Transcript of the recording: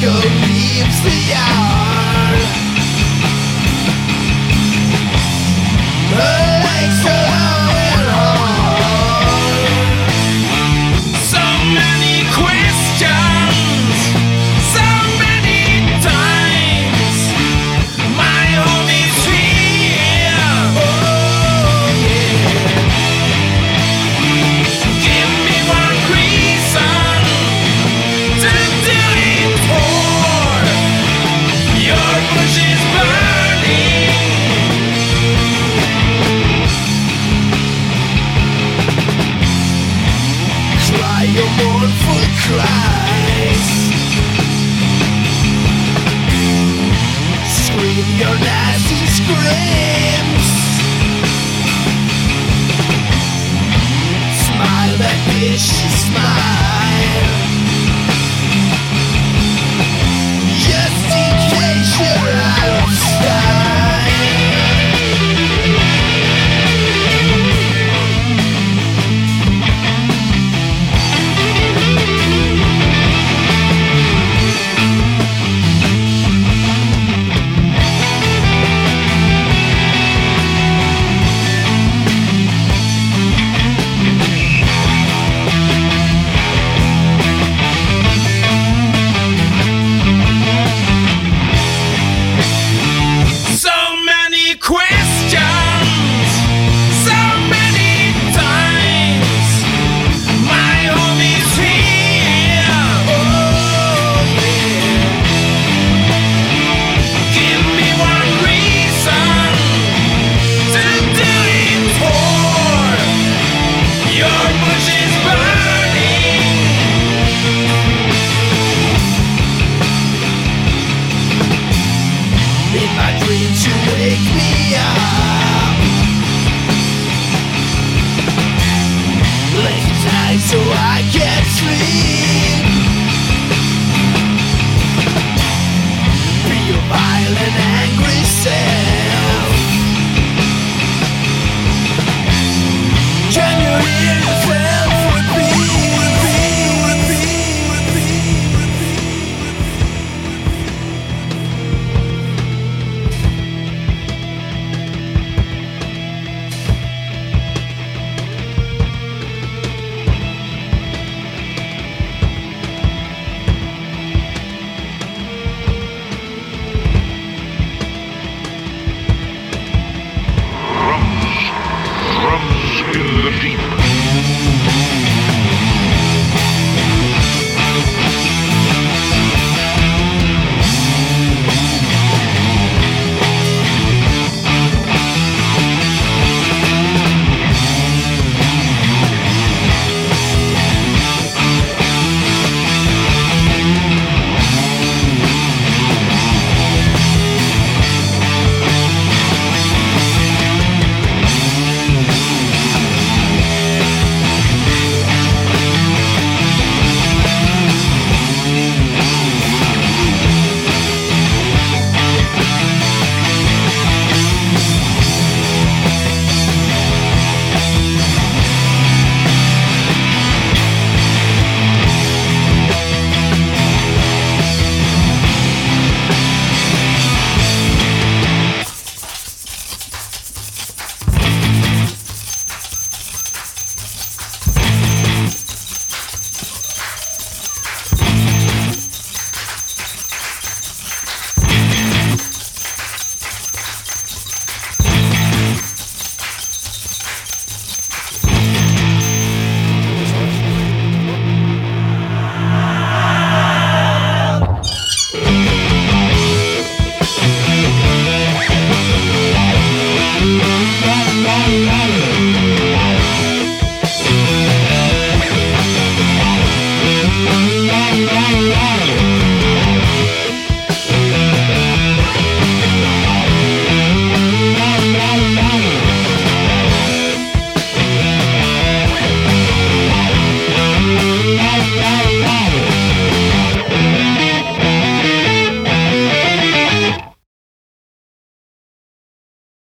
echo leaves the yard. Her legs are long and hard. So many questions, so many times. My home is here. Oh yeah. Give me one reason to do it for. Your bush is burning. Cry your mournful cries. Scream your nasty screams. Smile that vicious smile. Just in case you're out of style. So many questions, so many times. My home is here. Oh yeah. Give me one reason to do it for. Your bush is burning. In my dreams you wake me up late at night so I can't sleep. Be your violent angry self.